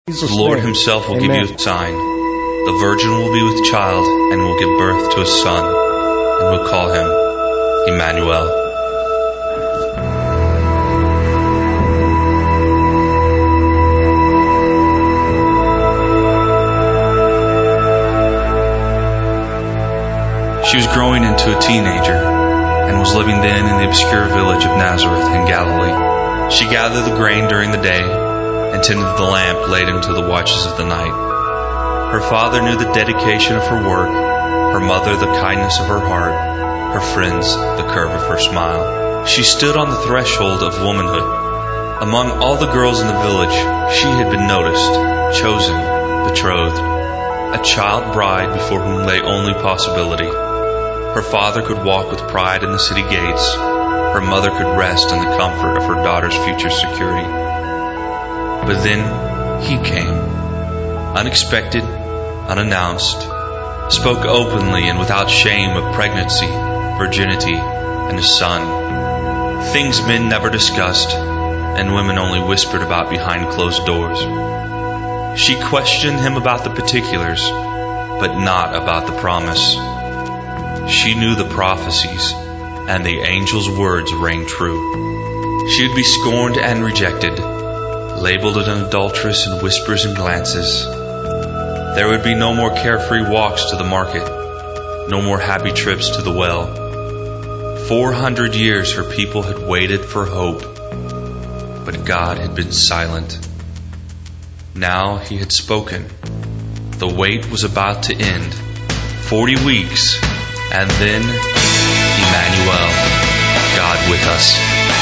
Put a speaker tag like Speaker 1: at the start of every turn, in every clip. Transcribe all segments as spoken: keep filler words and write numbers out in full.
Speaker 1: The Lord himself will give you a sign. The virgin will be with child and will give birth to a son, and will call him Emmanuel. She was growing into a teenager and was living then in the obscure village of Nazareth in Galilee. She gathered the grain during the day and tended the lamp late into the watches of the night. Her father knew the dedication of her work, her mother the kindness of her heart, her friends the curve of her smile. She stood on the threshold of womanhood. Among all the girls in the village, she had been noticed, chosen, betrothed, a child bride before whom lay only possibility. Her father could walk with pride in the city gates. Her mother could rest in the comfort of her daughter's future security. But then he came, unexpected, unannounced, spoke openly and without shame of pregnancy, virginity, and a son. Things men never discussed, and women only whispered about behind closed doors. She questioned him about the particulars, but not about the promise. She knew the prophecies, and the angel's words rang true. She would be scorned and rejected, labeled an adulteress in whispers and glances. There would be no more carefree walks to the market, no more happy trips to the well. Four hundred years her people had waited for hope, but God had been silent. Now he had spoken. The wait was about to end. Forty weeks, and then Emmanuel, God with us.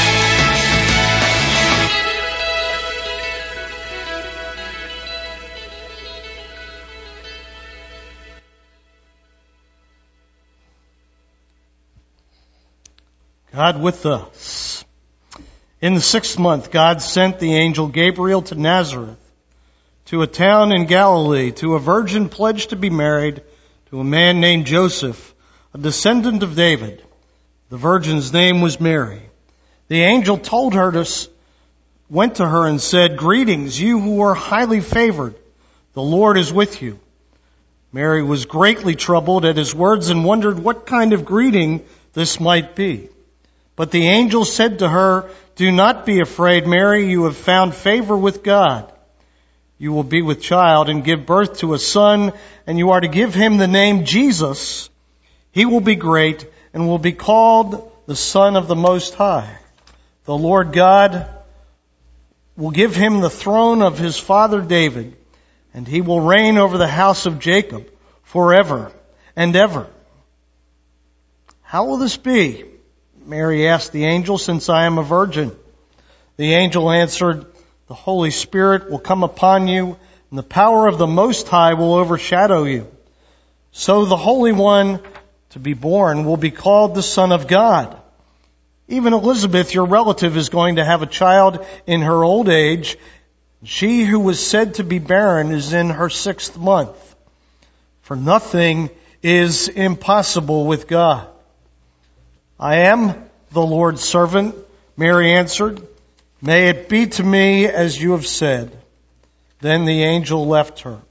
Speaker 2: God with us. In the sixth month, God sent the angel Gabriel to Nazareth, to a town in Galilee, to a virgin pledged to be married to a man named Joseph, a descendant of David. The virgin's name was Mary. The angel told her to, went to her and said, "Greetings, you who are highly favored. The Lord is with you." Mary was greatly troubled at his words and wondered what kind of greeting this might be. But the angel said to her, "Do not be afraid, Mary. You have found favor with God. You will be with child and give birth to a son, and you are to give him the name Jesus. He will be great and will be called the Son of the Most High. The Lord God will give him the throne of his father David, and he will reign over the house of Jacob forever and ever." "How will this be?" Mary asked the angel, "since I am a virgin?" The angel answered, "The Holy Spirit will come upon you, and the power of the Most High will overshadow you. So the Holy One to be born will be called the Son of God. Even Elizabeth, your relative, is going to have a child in her old age. She who was said to be barren is in her sixth month. For nothing is impossible with God." "I am the Lord's servant," Mary answered. "May it be to me as you have said." Then the angel left her.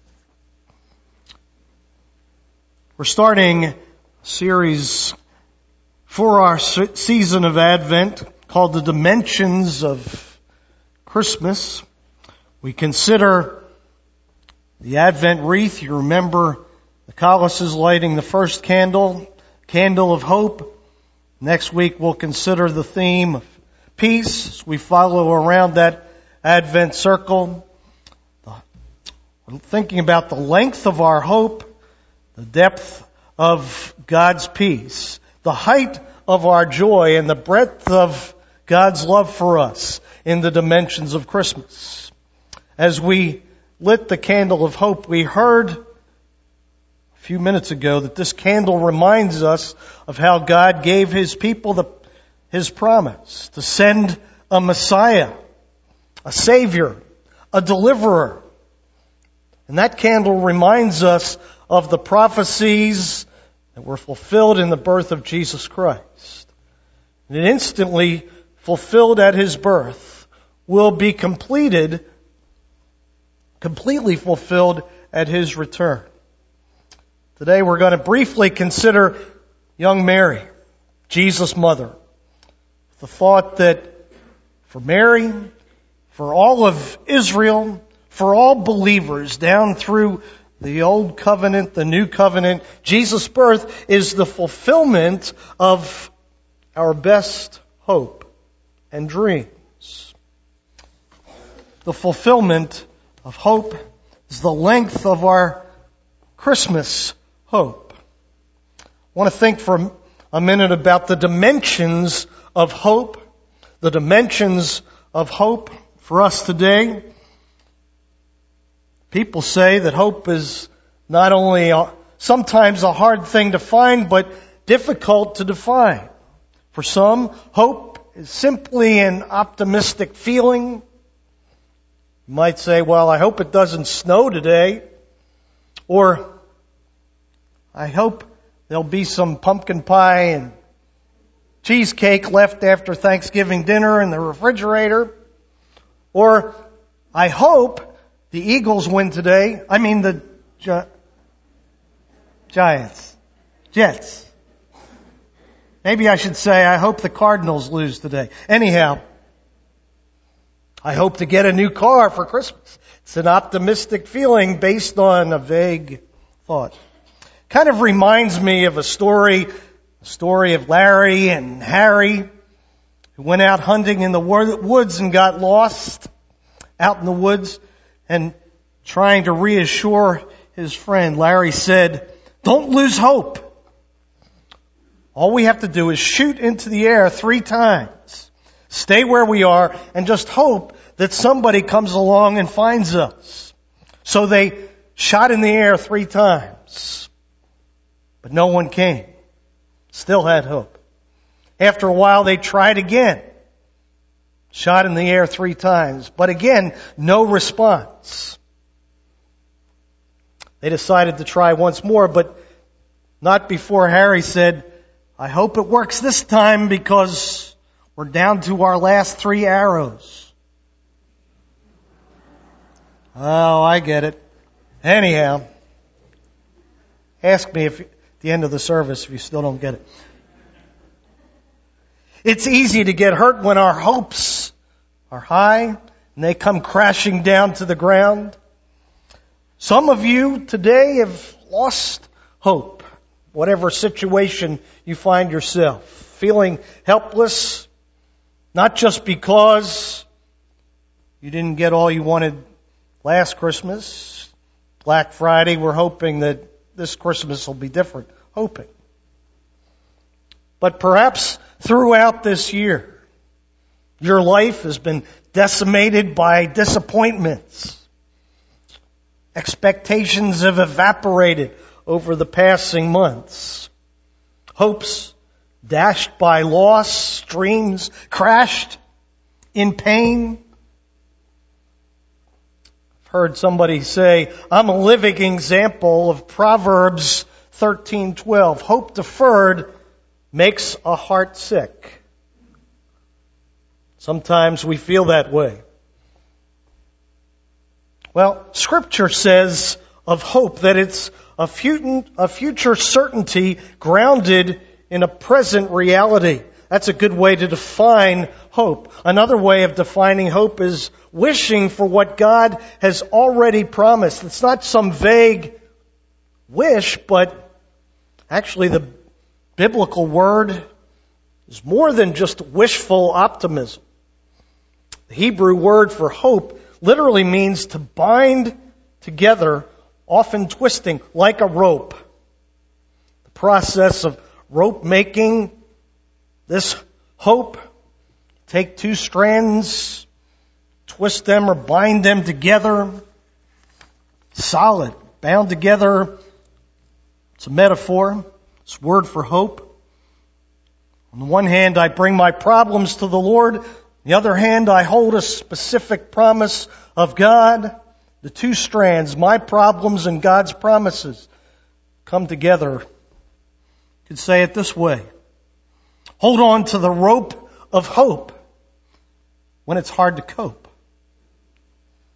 Speaker 2: We're starting a series for our season of Advent called The Dimensions of Christmas. We consider the Advent wreath. You remember the Collis is lighting the first candle, candle of hope. Next week we'll consider the theme of peace as we follow around that Advent circle. We're thinking about the length of our hope, the depth of God's peace, the height of our joy, and the breadth of God's love for us in the dimensions of Christmas. As we lit the candle of hope, we heard a few minutes ago that this candle reminds us of how God gave His people the, His promise to send a Messiah, a Savior, a Deliverer. And that candle reminds us of the prophecies that were fulfilled in the birth of Jesus Christ. And it instantly fulfilled at His birth will be completed completely fulfilled at His return. Today we're going to briefly consider young Mary, Jesus' mother. The thought that for Mary, for all of Israel, for all believers down through the Old Covenant, the New Covenant, Jesus' birth is the fulfillment of our best hope and dreams. The fulfillment of hope is the length of our Christmas hope. I want to think for a minute about the dimensions of hope, the dimensions of hope for us today. People say that hope is not only a, sometimes a hard thing to find, but difficult to define. For some, hope is simply an optimistic feeling. You might say, well, I hope it doesn't snow today. Or, I hope there'll be some pumpkin pie and cheesecake left after Thanksgiving dinner in the refrigerator. Or, I hope the Eagles win today. I mean the Gi- Giants. Jets. Maybe I should say, I hope the Cardinals lose today. Anyhow, I hope to get a new car for Christmas. It's an optimistic feeling based on a vague thought. Kind of reminds me of a story, a story of Larry and Harry, who went out hunting in the woods and got lost out in the woods. And trying to reassure his friend, Larry said, "Don't lose hope. All we have to do is shoot into the air three times. Stay where we are and just hope that somebody comes along and finds us." So they shot in the air three times. But no one came. Still had hope. After a while they tried again. Shot in the air three times. But again, no response. They decided to try once more, but not before Harry said, "I hope it works this time because we're down to our last three arrows." Oh, I get it. Anyhow, ask me if at the end of the service if you still don't get it. It's easy to get hurt when our hopes are high and they come crashing down to the ground. Some of you today have lost hope, whatever situation you find yourself, feeling helpless, not just because you didn't get all you wanted last Christmas, Black Friday, we're hoping that this Christmas will be different, hoping. But perhaps throughout this year, your life has been decimated by disappointments. Expectations have evaporated over the passing months. Hopes dashed by loss, dreams crashed in pain. I've heard somebody say, I'm a living example of Proverbs thirteen twelve. Hope deferred makes a heart sick. Sometimes we feel that way. Well, Scripture says of hope that it's a future certainty grounded in a present reality. That's a good way to define hope. Another way of defining hope is wishing for what God has already promised. It's not some vague wish, but actually the biblical word is more than just wishful optimism. The Hebrew word for hope literally means to bind together, often twisting, like a rope. The process of rope making, this hope, take two strands, twist them or bind them together, solid, bound together. It's a metaphor. It's a word for hope. On the one hand, I bring my problems to the Lord. On the other hand, I hold a specific promise of God. The two strands, my problems and God's promises, come together. You could say it this way. Hold on to the rope of hope when it's hard to cope.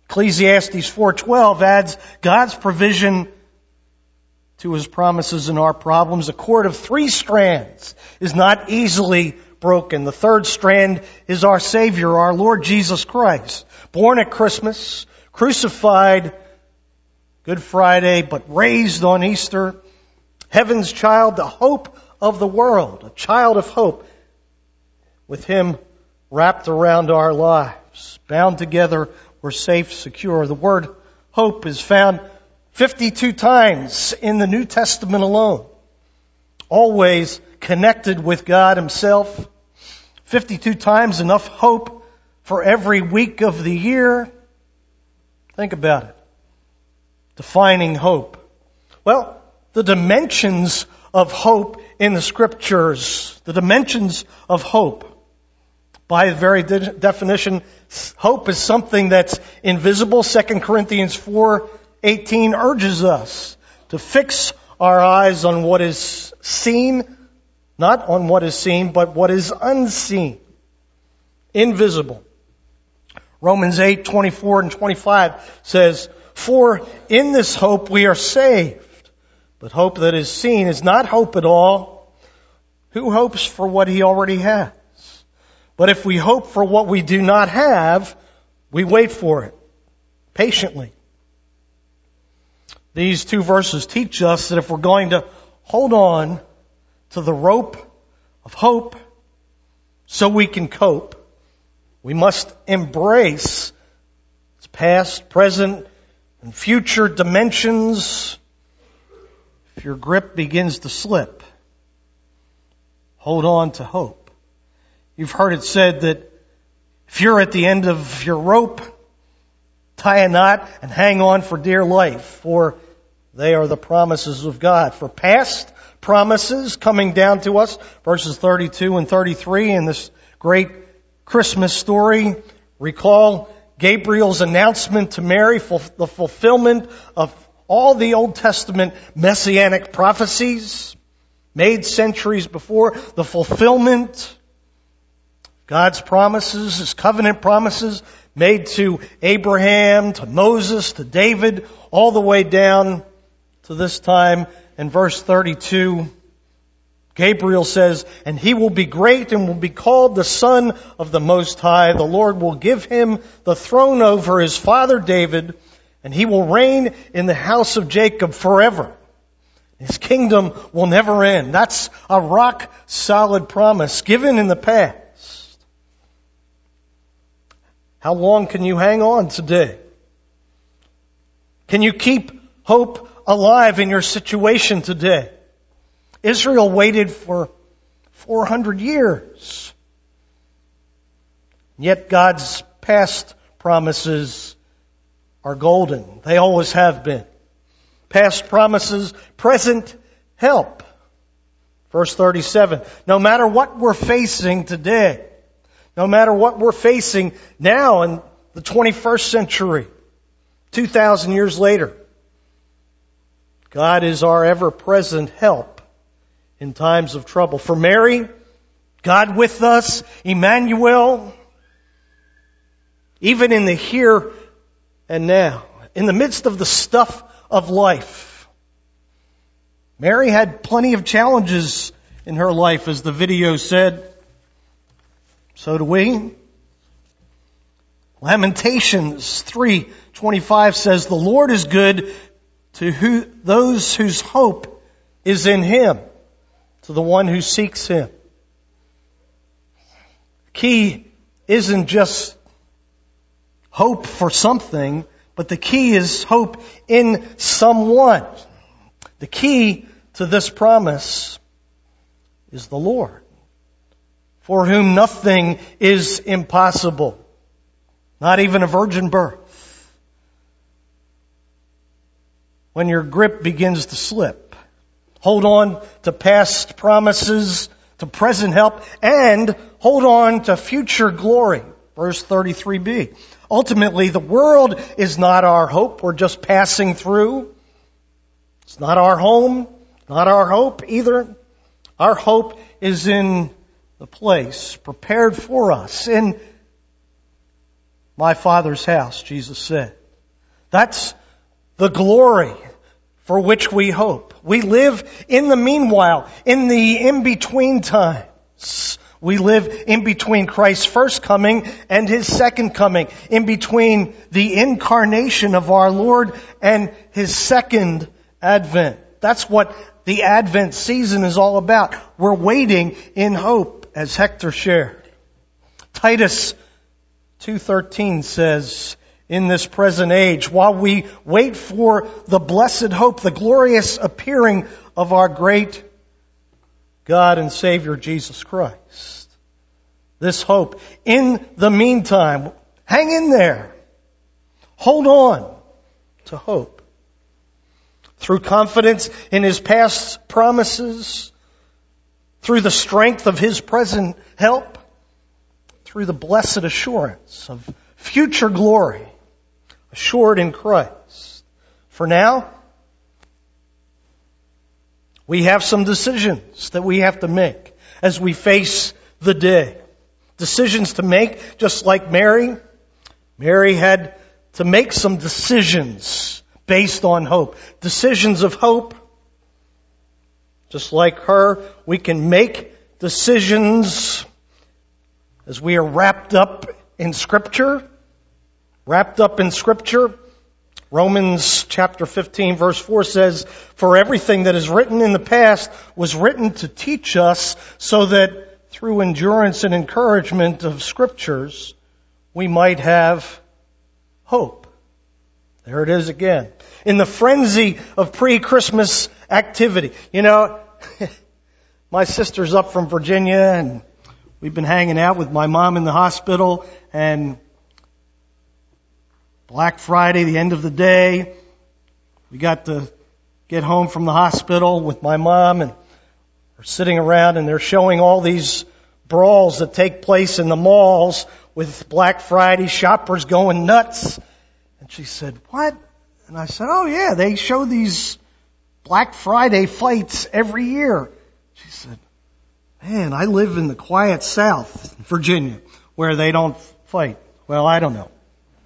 Speaker 2: Ecclesiastes four twelve adds God's provision to His promises and our problems. A cord of three strands is not easily broken. The third strand is our Savior, our Lord Jesus Christ, born at Christmas, crucified Good Friday, but raised on Easter. Heaven's child, the hope of the world, a child of hope, with Him wrapped around our lives. Bound together, we're safe, secure. The word hope is found fifty-two times in the New Testament alone. Always connected with God Himself. fifty-two times, enough hope for every week of the year. Think about it. Defining hope. Well, the dimensions of hope in the Scriptures, the dimensions of hope. By very de- definition, hope is something that's invisible. Second Corinthians four eighteen urges us to fix our eyes on what is seen, not on what is seen, but what is unseen, invisible. Romans eight twenty-four and twenty-five says, "For in this hope we are saved, but hope that is seen is not hope at all. Who hopes for what he already has? But if we hope for what we do not have, we wait for it patiently." These two verses teach us that if we're going to hold on to the rope of hope so we can cope, we must embrace its past, present, and future dimensions. If your grip begins to slip, hold on to hope. You've heard it said that if you're at the end of your rope, tie a knot and hang on for dear life, for they are the promises of God. For past promises coming down to us, verses thirty-two and thirty-three in this great Christmas story, recall Gabriel's announcement to Mary for the fulfillment of all the Old Testament messianic prophecies made centuries before, the fulfillment God's promises, His covenant promises made to Abraham, to Moses, to David, all the way down to this time. In verse thirty-two, Gabriel says, "And he will be great and will be called the Son of the Most High. The Lord will give him the throne over his father David, and he will reign in the house of Jacob forever. His kingdom will never end." That's a rock solid promise given in the past. How long can you hang on today? Can you keep hope alive in your situation today? Israel waited for four hundred years. Yet God's past promises are golden. They always have been. Past promises, present help. Verse thirty-seven, no matter what we're facing today, no matter what we're facing now in the twenty-first century, two thousand years later, God is our ever-present help in times of trouble. For Mary, God with us, Emmanuel, even in the here and now, in the midst of the stuff of life. Mary had plenty of challenges in her life, as the video said. So do we. Lamentations three twenty-five says, "The Lord is good to who, those whose hope is in Him, to the one who seeks Him." Key isn't just hope for something, but the key is hope in someone. The key to this promise is the Lord, for whom nothing is impossible, not even a virgin birth. When your grip begins to slip, hold on to past promises, to present help, and hold on to future glory. Verse thirty-three b. Ultimately, the world is not our hope. We're just passing through. It's not our home, not our hope either. Our hope is in the place prepared for us in my Father's house, Jesus said. That's the glory for which we hope. We live in the meanwhile, in the in-between times. We live in between Christ's first coming and His second coming, in between the incarnation of our Lord and His second advent. That's what the Advent season is all about. We're waiting in hope, as Hector shared. Titus two thirteen says, in this present age, while we wait for the blessed hope, the glorious appearing of our great God and Savior Jesus Christ. This hope. In the meantime, hang in there. Hold on to hope. Through confidence in His past promises, through the strength of His present help, through the blessed assurance of future glory, assured in Christ. For now, we have some decisions that we have to make as we face the day. Decisions to make, just like Mary. Mary had to make some decisions based on hope. Decisions of hope. Just like her, we can make decisions as we are wrapped up in Scripture. Wrapped up in Scripture. Romans chapter fifteen verse four says, for everything that is written in the past was written to teach us, so that through endurance and encouragement of Scriptures, we might have hope. There it is again. In the frenzy of pre-Christmas activity. You know, my sister's up from Virginia and we've been hanging out with my mom in the hospital, and Black Friday, the end of the day, we got to get home from the hospital with my mom, and we're sitting around and they're showing all these brawls that take place in the malls with Black Friday shoppers going nuts. And she said, what? And I said, oh yeah, they show these Black Friday fights every year. She said, man, I live in the quiet South, Virginia, where they don't fight. Well, I don't know.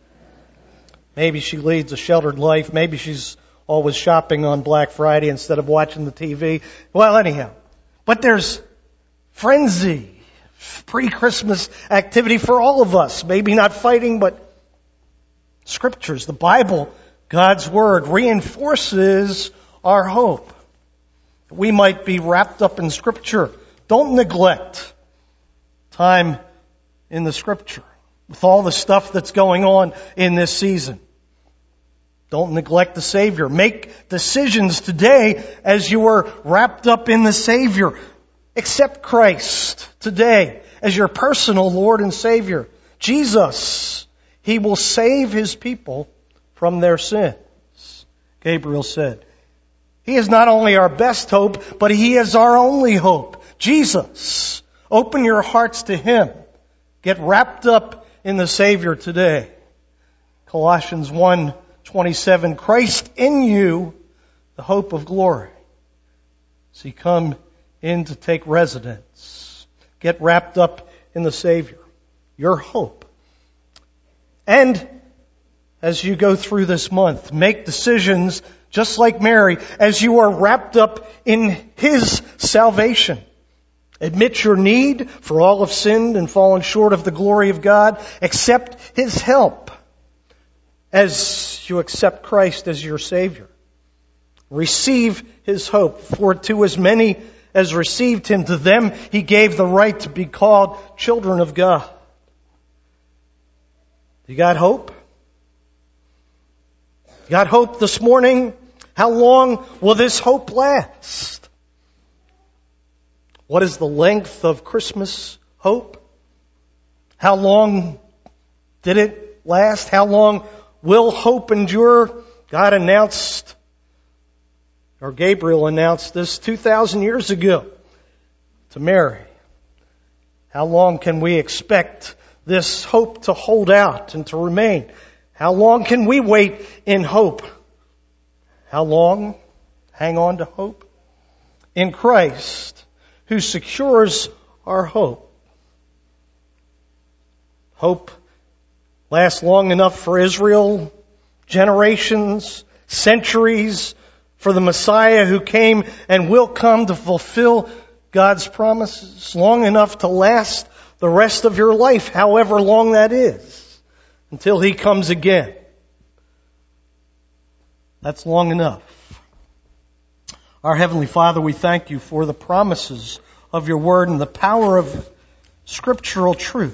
Speaker 2: Maybe she leads a sheltered life. Maybe she's always shopping on Black Friday instead of watching the T V. Well, anyhow. But there's frenzy, pre-Christmas activity for all of us. Maybe not fighting, but Scriptures, the Bible, God's Word, reinforces our hope. We might be wrapped up in Scripture. Don't neglect time in the Scripture with all the stuff that's going on in this season. Don't neglect the Savior. Make decisions today as you are wrapped up in the Savior. Accept Christ today as your personal Lord and Savior. Jesus, He will save His people from their sins. Gabriel said, He is not only our best hope, but He is our only hope. Jesus, open your hearts to Him. Get wrapped up in the Savior today. Colossians one twenty-seven, Christ in you, the hope of glory. As He come in to take residence. Get wrapped up in the Savior. Your hope. And as you go through this month, make decisions just like Mary as you are wrapped up in His salvation. Admit your need, for all have sinned and fallen short of the glory of God. Accept His help as you accept Christ as your Savior. Receive His hope, for to as many as received Him, to them He gave the right to be called children of God. You got hope? You got hope this morning? How long will this hope last? What is the length of Christmas hope? How long did it last? How long will hope endure? God announced, or Gabriel announced this two thousand years ago to Mary. How long can we expect this hope to hold out and to remain? How long can we wait in hope? How long hang on to hope? In Christ, who secures our hope. Hope lasts long enough for Israel, generations, centuries for the Messiah who came and will come to fulfill God's promises, long enough to last the rest of your life, however long that is, until He comes again. That's long enough. Our Heavenly Father, we thank You for the promises of Your Word and the power of scriptural truth.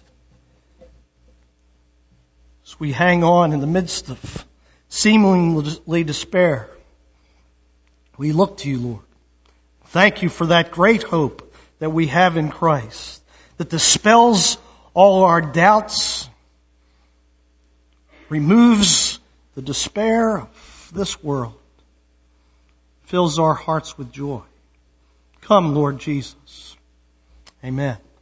Speaker 2: As we hang on in the midst of seemingly despair, we look to You, Lord. Thank You for that great hope that we have in Christ, that dispels all our doubts, removes the despair of this world, fills our hearts with joy. Come, Lord Jesus. Amen.